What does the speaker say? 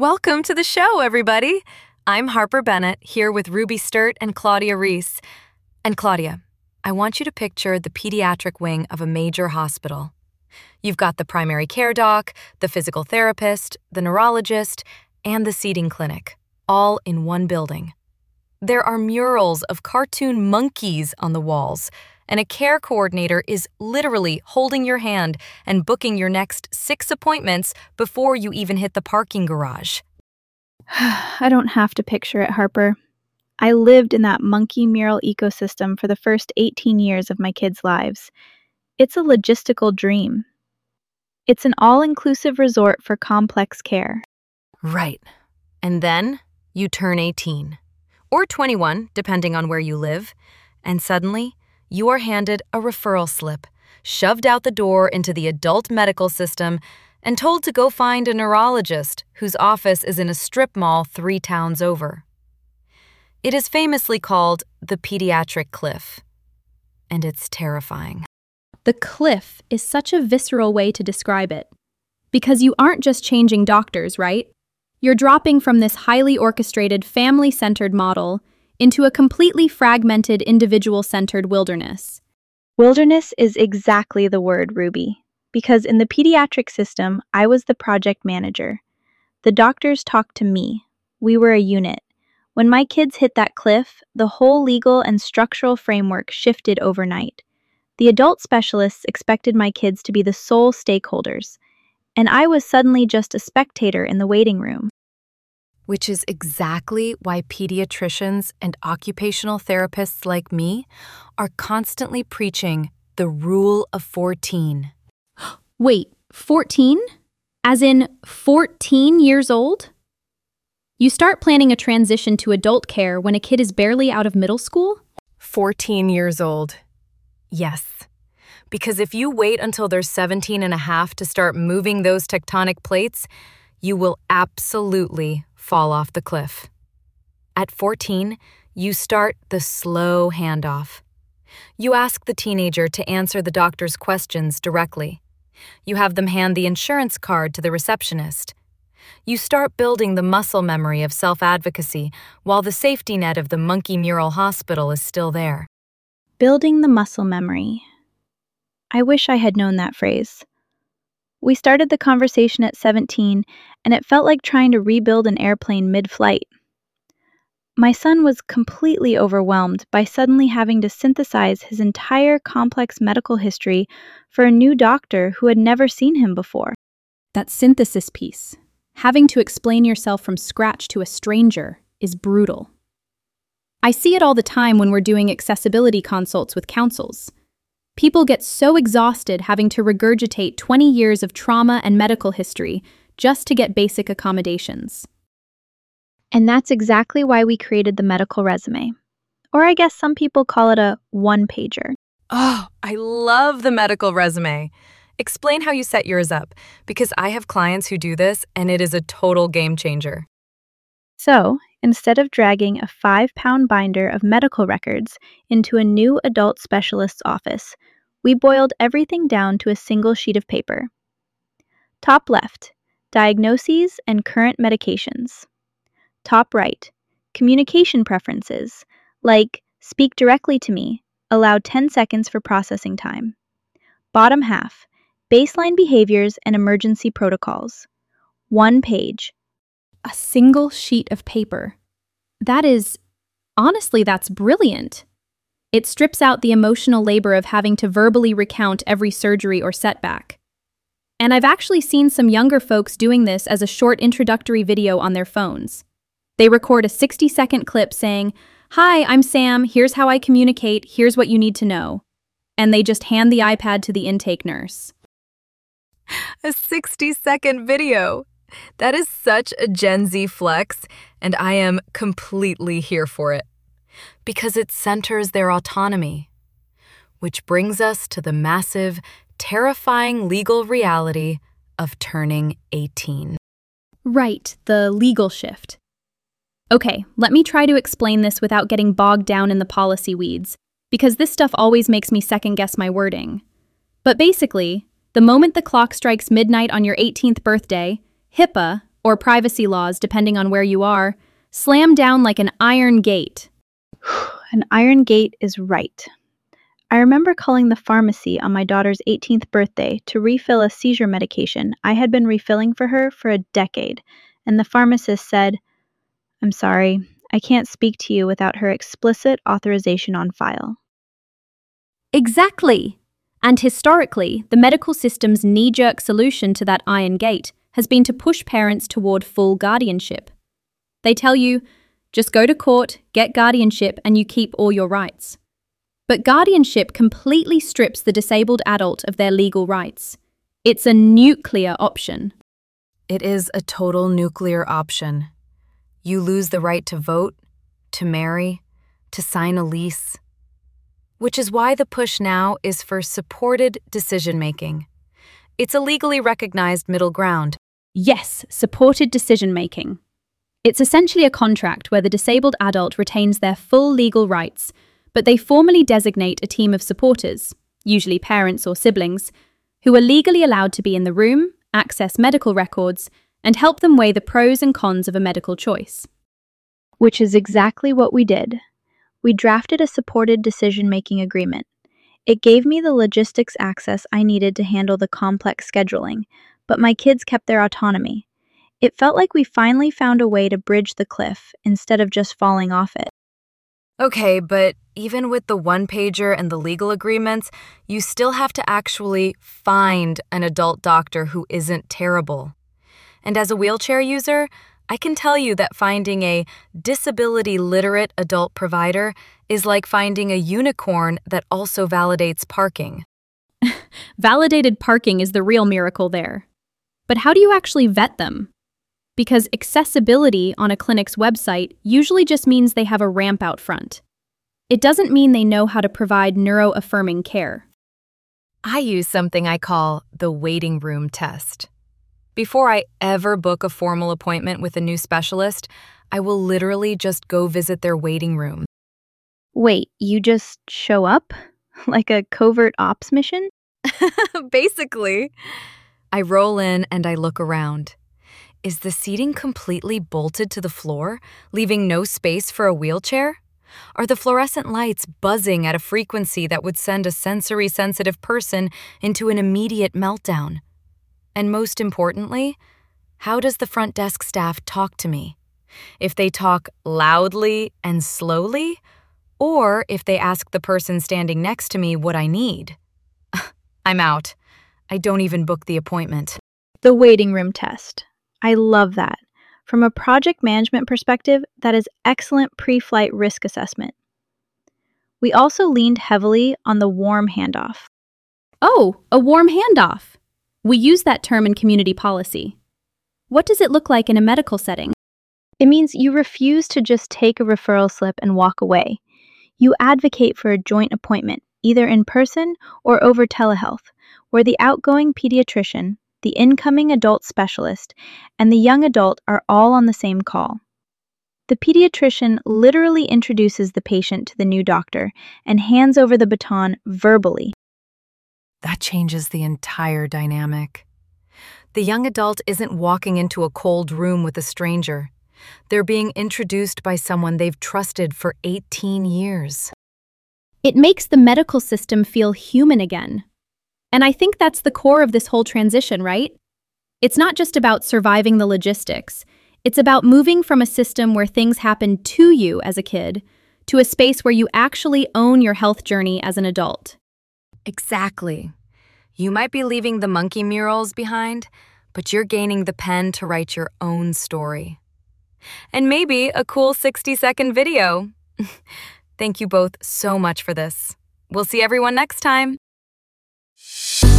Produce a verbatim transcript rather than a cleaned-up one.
Welcome to the show, everybody. I'm Harper Bennett, here with Ruby Sturt and Claudia Reese. And Claudia, I want you to picture the pediatric wing of a major hospital. You've got the primary care doc, the physical therapist, the neurologist, and the seating clinic, all in one building. There are murals of cartoon monkeys on the walls, and a care coordinator is literally holding your hand and booking your next six appointments before you even hit the parking garage. I don't have to picture it, Harper. I lived in that monkey mural ecosystem for the first eighteen years of my kids' lives. It's a logistical dream. It's an all-inclusive resort for complex care. Right. And then you turn eighteen, or twenty-one, depending on where you live, and suddenly you are handed a referral slip, shoved out the door into the adult medical system, and told to go find a neurologist whose office is in a strip mall three towns over. It is famously called the pediatric cliff, and it's terrifying. The cliff is such a visceral way to describe it, because you aren't just changing doctors, right? You're dropping from this highly orchestrated, family-centered model into a completely fragmented, individual-centered wilderness. Wilderness is exactly the word, Ruby, because in the pediatric system, I was the project manager. The doctors talked to me. We were a unit. When my kids hit that cliff, the whole legal and structural framework shifted overnight. The adult specialists expected my kids to be the sole stakeholders, and I was suddenly just a spectator in the waiting room. Which is exactly why pediatricians and occupational therapists like me are constantly preaching the rule of fourteen. Wait, fourteen? As in fourteen years old? You start planning a transition to adult care when a kid is barely out of middle school? fourteen years old. Yes. Because if you wait until they're seventeen and a half to start moving those tectonic plates, you will absolutely fall off the cliff. At fourteen, you start the slow handoff. You ask the teenager to answer the doctor's questions directly. You have them hand the insurance card to the receptionist. You start building the muscle memory of self-advocacy while the safety net of the monkey mural hospital is still there. Building the muscle memory. I wish I had known that phrase. We started the conversation at seventeen, and it felt like trying to rebuild an airplane mid-flight. My son was completely overwhelmed by suddenly having to synthesize his entire complex medical history for a new doctor who had never seen him before. That synthesis piece, having to explain yourself from scratch to a stranger, is brutal. I see it all the time when we're doing accessibility consults with councils. People get so exhausted having to regurgitate twenty years of trauma and medical history just to get basic accommodations. And that's exactly why we created the medical resume. Or I guess some people call it a one-pager. Oh, I love the medical resume. Explain how you set yours up, because I have clients who do this and it is a total game changer. So, instead of dragging a five-pound binder of medical records into a new adult specialist's office, we boiled everything down to a single sheet of paper. Top left, diagnoses and current medications. Top right, communication preferences, like speak directly to me, allow ten seconds for processing time. Bottom half, baseline behaviors and emergency protocols. One page. A single sheet of paper. That is, honestly, that's brilliant. It strips out the emotional labor of having to verbally recount every surgery or setback. And I've actually seen some younger folks doing this as a short introductory video on their phones. They record a sixty-second clip saying, "Hi, I'm Sam, here's how I communicate, here's what you need to know." And they just hand the iPad to the intake nurse. A sixty-second video. That is such a Gen Z flex, and I am completely here for it. Because it centers their autonomy. Which brings us to the massive, terrifying legal reality of turning eighteen. Right, the legal shift. Okay, let me try to explain this without getting bogged down in the policy weeds, because this stuff always makes me second-guess my wording. But basically, the moment the clock strikes midnight on your eighteenth birthday, HIPAA, or privacy laws, depending on where you are, slam down like an iron gate. An iron gate is right. I remember calling the pharmacy on my daughter's eighteenth birthday to refill a seizure medication I had been refilling for her for a decade, and the pharmacist said, "I'm sorry, I can't speak to you without her explicit authorization on file." Exactly. And historically, the medical system's knee-jerk solution to that iron gate has been to push parents toward full guardianship. They tell you, just go to court, get guardianship, and you keep all your rights. But guardianship completely strips the disabled adult of their legal rights. It's a nuclear option. It is a total nuclear option. You lose the right to vote, to marry, to sign a lease. Which is why the push now is for supported decision-making. It's a legally recognized middle ground. Yes, supported decision-making. It's essentially a contract where the disabled adult retains their full legal rights, but they formally designate a team of supporters, usually parents or siblings, who are legally allowed to be in the room, access medical records, and help them weigh the pros and cons of a medical choice. Which is exactly what we did. We drafted a supported decision-making agreement. It gave me the logistics access I needed to handle the complex scheduling, but my kids kept their autonomy. It felt like we finally found a way to bridge the cliff instead of just falling off it. Okay, but even with the one-pager and the legal agreements, you still have to actually find an adult doctor who isn't terrible. And as a wheelchair user, I can tell you that finding a disability-literate adult provider is like finding a unicorn that also validates parking. Validated parking is the real miracle there. But how do you actually vet them? Because accessibility on a clinic's website usually just means they have a ramp out front. It doesn't mean they know how to provide neuro-affirming care. I use something I call the waiting room test. Before I ever book a formal appointment with a new specialist, I will literally just go visit their waiting room. Wait, you just show up? Like a covert ops mission? Basically. I roll in and I look around. Is the seating completely bolted to the floor, leaving no space for a wheelchair? Are the fluorescent lights buzzing at a frequency that would send a sensory-sensitive person into an immediate meltdown? And most importantly, how does the front desk staff talk to me? If they talk loudly and slowly, or if they ask the person standing next to me what I need? I'm out. I don't even book the appointment. The waiting room test. I love that. From a project management perspective, that is excellent pre-flight risk assessment. We also leaned heavily on the warm handoff. Oh, a warm handoff. We use that term in community policy. What does it look like in a medical setting? It means you refuse to just take a referral slip and walk away. You advocate for a joint appointment, either in person or over telehealth, where the outgoing pediatrician, the incoming adult specialist, and the young adult are all on the same call. The pediatrician literally introduces the patient to the new doctor and hands over the baton verbally. That changes the entire dynamic. The young adult isn't walking into a cold room with a stranger. They're being introduced by someone they've trusted for eighteen years. It makes the medical system feel human again. And I think that's the core of this whole transition, right? It's not just about surviving the logistics. It's about moving from a system where things happen to you as a kid to a space where you actually own your health journey as an adult. Exactly. You might be leaving the monkey murals behind, but you're gaining the pen to write your own story. And maybe a cool sixty-second video. Thank you both so much for this. We'll see everyone next time.